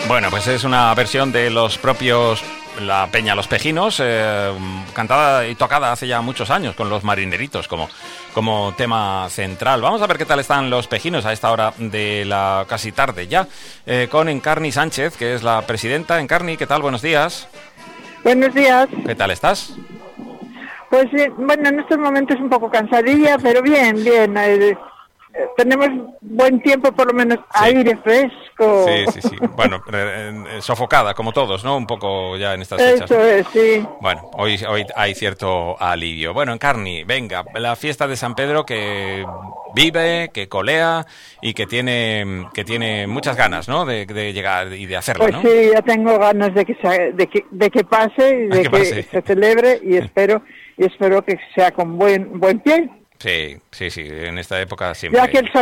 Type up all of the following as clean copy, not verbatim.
Bueno, pues es una versión de los propios La Peña Los Pejinos, cantada y tocada hace ya muchos años con los Marineritos como tema central. Vamos a ver qué tal están los Pejinos a esta hora de la casi tarde ya, con Encarni Sánchez, que es la presidenta. Encarni, ¿qué tal? Buenos días. Buenos días. ¿Qué tal estás? Pues bueno, en estos momentos un poco cansadilla, pero bien. Tenemos buen tiempo, por lo menos aire fresco. Sí. Bueno, sofocada como todos, ¿no? Un poco ya en estas fechas. Eso es, sí. Bueno, hoy hay cierto alivio. Bueno, Encarni, venga, la fiesta de San Pedro que vive, que colea y que tiene muchas ganas, ¿no? De llegar y de hacerlo, pues ¿no? Sí, ya tengo ganas de que pase y de que se celebre y espero que sea con buen pie. Sí, en esta época siempre. Ya que el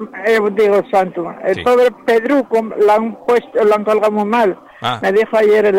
pobre Pedruco lo han colgado muy mal. Me dijo ayer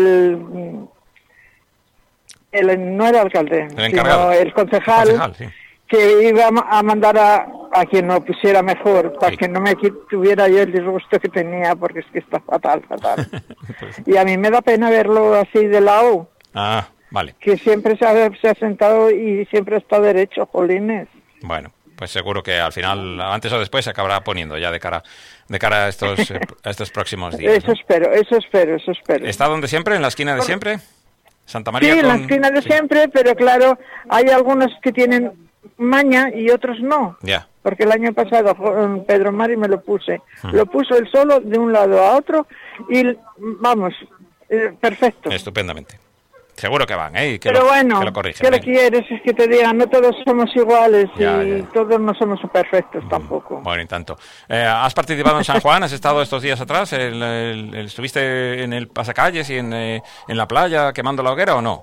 no era alcalde, sino el concejal sí, que iba a mandar a quien lo pusiera mejor, para que no me tuviera yo el disgusto que tenía, porque es que está fatal. Pues... Y a mí me da pena verlo así de lado. Vale. Que siempre se ha sentado y siempre está derecho, jolines. Bueno, pues seguro que al final, antes o después, se acabará poniendo ya de cara a estos próximos días. Eso espero. ¿Está donde siempre, en la esquina de siempre? ¿Santa María? Sí, en la esquina de siempre, pero claro, hay algunos que tienen maña y otros no. Ya. Porque el año pasado Pedro Mari me lo puse. Lo puso él solo de un lado a otro y vamos, perfecto. Estupendamente. Seguro que van, ¿eh? Pero bueno, que lo corrigen. ¿qué le quieres? Es que te digan, no todos somos iguales ya. Todos no somos perfectos tampoco. Bueno, y tanto. ¿Has participado en San Juan? ¿Has estado estos días atrás? ¿Estuviste en el pasacalles y en la playa quemando la hoguera o no?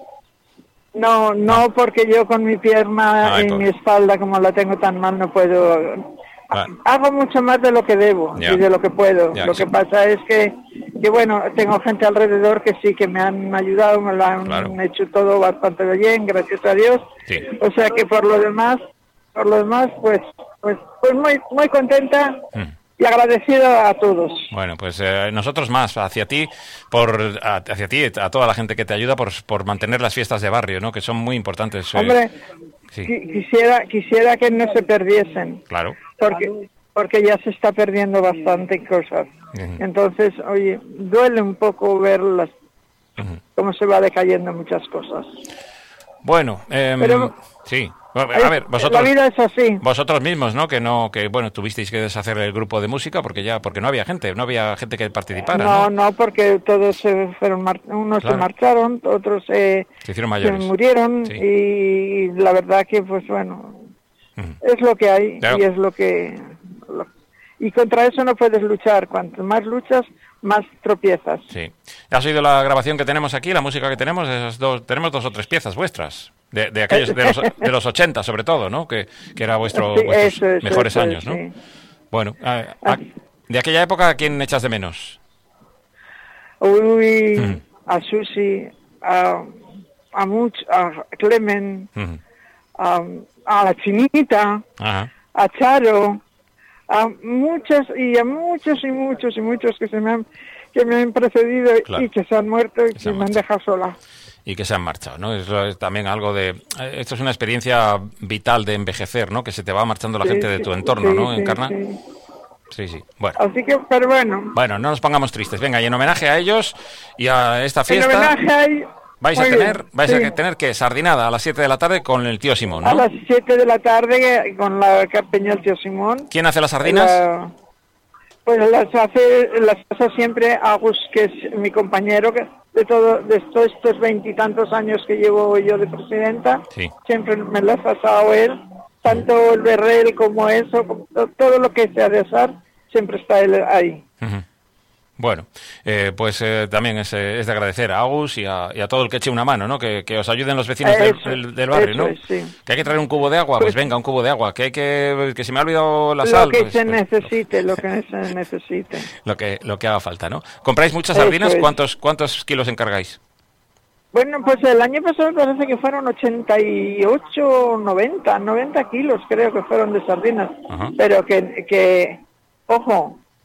No, porque yo con mi pierna y mi espalda, como la tengo tan mal, no puedo... Hago mucho más de lo que debo y de lo que puedo. Lo que pasa es que bueno, tengo gente alrededor que sí que me han ayudado, me lo han hecho todo bastante bien, gracias a Dios. Sí. O sea que por lo demás, pues muy contenta y agradecida a todos. Bueno, pues nosotros más hacia ti, a toda la gente que te ayuda por mantener las fiestas de barrio, ¿no? Que son muy importantes. Hombre, sí. Quisiera que no se perdiesen. Claro. Porque ya se está perdiendo bastante cosas. Entonces, oye, duele un poco verlas, cómo se va decayendo muchas cosas. Bueno, pero, sí. A ver, vosotros, la vida es así. Vosotros mismos, ¿no? Que bueno, tuvisteis que deshacer el grupo de música porque no había gente que participara. No, porque todos se fueron, unos se marcharon, otros se hicieron mayores, se murieron y la verdad que pues bueno, es lo que hay y es lo que y contra eso no puedes luchar. Cuanto más luchas, más tropiezas. Sí. ¿Has oído la grabación que tenemos aquí, la música que tenemos? Tenemos 2 o 3 piezas vuestras. De aquellos de los 80 sobre todo, ¿no? Que era vuestros mejores años, ¿no? Sí. Bueno, de aquella época, ¿a quién echas de menos? Uy, a Susi, a Clemen, a la Chinita, a Charo, a muchos que me han precedido y que se han muerto y que me han dejado sola. Y que se han marchado, ¿no? Es también algo de... Esto es una experiencia vital de envejecer, ¿no? Que se te va marchando la gente de tu entorno, ¿no? Encarna. Sí. Bueno. Así que, pero bueno. Bueno, no nos pongamos tristes. Venga, y en homenaje a ellos y a esta fiesta... En homenaje vais a tener que sardinada a las 7 de la tarde con el tío Simón, ¿no? A las 7 de la tarde con la carpeña del tío Simón. ¿Quién hace las sardinas? Pues las hace siempre Agus, que es mi compañero de todos estos 20 y tantos años que llevo yo de presidenta. Sí. Siempre me lo ha pasado él, tanto el berrel como eso, como todo lo que sea de asar, siempre está él ahí. Bueno, pues también es de agradecer a Agus y a todo el que eche una mano, ¿no? Que os ayuden los vecinos del barrio, ¿no? Sí. Que hay que traer un cubo de agua, pues venga, un cubo de agua. Que se me ha olvidado la sal. Lo que se necesite. Lo que haga falta, ¿no? ¿Compráis muchas sardinas? ¿Cuántos kilos encargáis? Bueno, pues el año pasado parece que fueron 88, 90 kilos creo que fueron de sardinas. Pero que ojo,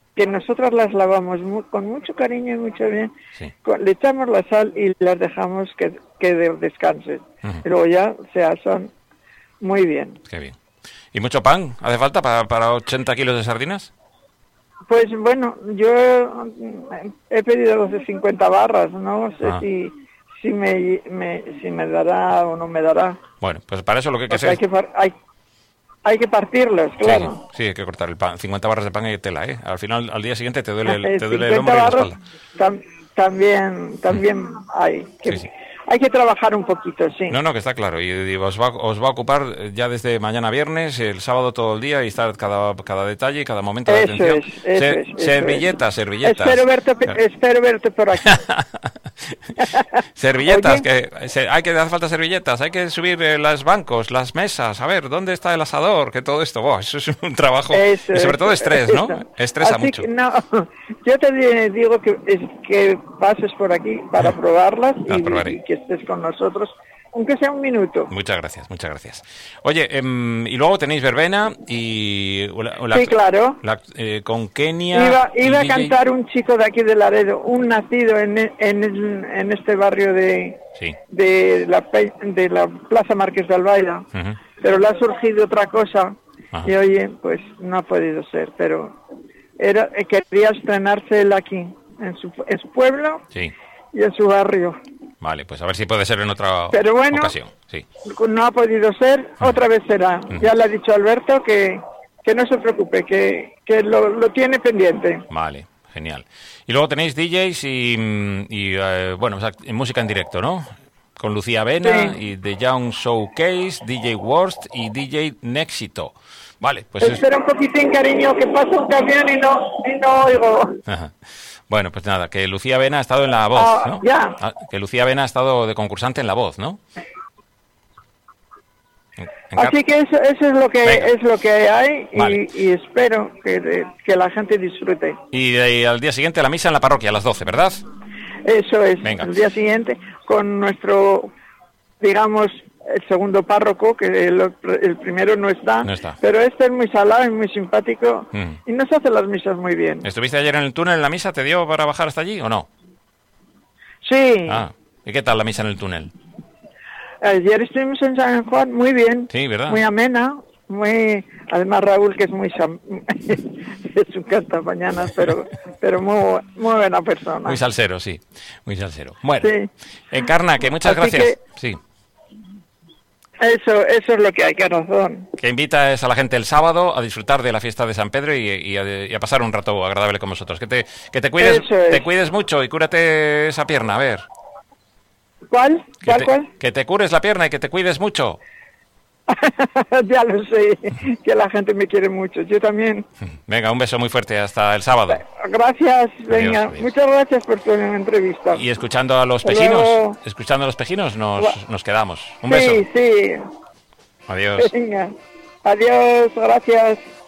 que nosotras las lavamos con mucho cariño y mucho bien, sí. Le echamos la sal y las dejamos que descansen. Y luego ya se asan muy bien. Qué bien. ¿Y mucho pan hace falta para 80 kilos de sardinas? Pues bueno, yo he pedido 50 barras, no sé si me dará o no me dará. Bueno, pues para eso lo que hay que hacer... Hay que partirlos, claro. Sí, hay que cortar el pan. 50 barras de pan y tela, ¿eh? Al final, al día siguiente te duele el hombro y la espalda. También hay que... Sí. Hay que trabajar un poquito, sí. No, que está claro. Y os va a ocupar ya desde mañana viernes, el sábado todo el día, y estar cada detalle, cada momento de atención. Servilletas. Espero verte por aquí. Servilletas, hace falta servilletas, hay que subir los bancos, las mesas, a ver, ¿dónde está el asador? Que todo esto, eso es un trabajo, y sobre todo estrés, ¿no? Estresa mucho. No, yo te digo que pases por aquí para probarlas y que estés con nosotros, aunque sea un minuto. Muchas gracias. Oye, y luego tenéis verbena y... sí, claro. Con Kenia... Iba a cantar un chico de aquí de Laredo, un nacido en este barrio de la Plaza Marqués de Albaida, pero le ha surgido otra cosa. Ajá. Y oye, pues no ha podido ser, pero quería estrenarse él aquí, en su pueblo y en su barrio. Vale, pues a ver si puede ser en otra ocasión. Sí. No ha podido ser, otra vez será. Ya le ha dicho Alberto que no se preocupe, que lo tiene pendiente. Vale, genial. Y luego tenéis DJs y música en directo, ¿no? Con Lucía Vena y The Young Showcase, DJ Worst y DJ Nexito. Vale, pues... Espera un poquitín, cariño, que pasa un camión y no oigo. Ajá. Bueno, pues nada, que Lucía Vena ha estado en La Voz, ¿no? Ya. Que Lucía Vena ha estado de concursante en La Voz, ¿no? Así que eso es lo que hay. Vale. Y espero que la gente disfrute. Y al día siguiente la misa en la parroquia a las 12, ¿verdad? Eso es. Venga. El día siguiente con nuestro, digamos, el segundo párroco, que el primero no está, pero este es muy salado y muy simpático y nos hace las misas muy bien. ¿Estuviste ayer en el túnel en la misa? ¿Te dio para bajar hasta allí o no? Sí. ¿Y qué tal la misa en el túnel? Ayer estuvimos en San Juan, muy bien. Sí, ¿verdad? Muy amena, además Raúl, que es muy es un cantamañanas, pero muy buena persona. Muy salsero, sí, muy salsero. Bueno, Encarna, que muchas gracias. Sí. Eso es lo que hay, que razón. Que invitas a la gente el sábado a disfrutar de la fiesta de San Pedro y a pasar un rato agradable con vosotros. Que te cuides mucho y cúrate esa pierna, a ver. ¿Cuál? Que te cures la pierna y que te cuides mucho. Ya lo sé, que la gente me quiere mucho, yo también. Venga, un beso muy fuerte, hasta el sábado. Gracias, venga, adiós. Muchas gracias por tu entrevista. Y escuchando a los pejinos, nos quedamos. Un beso. Sí. Adiós. Venga, adiós, gracias.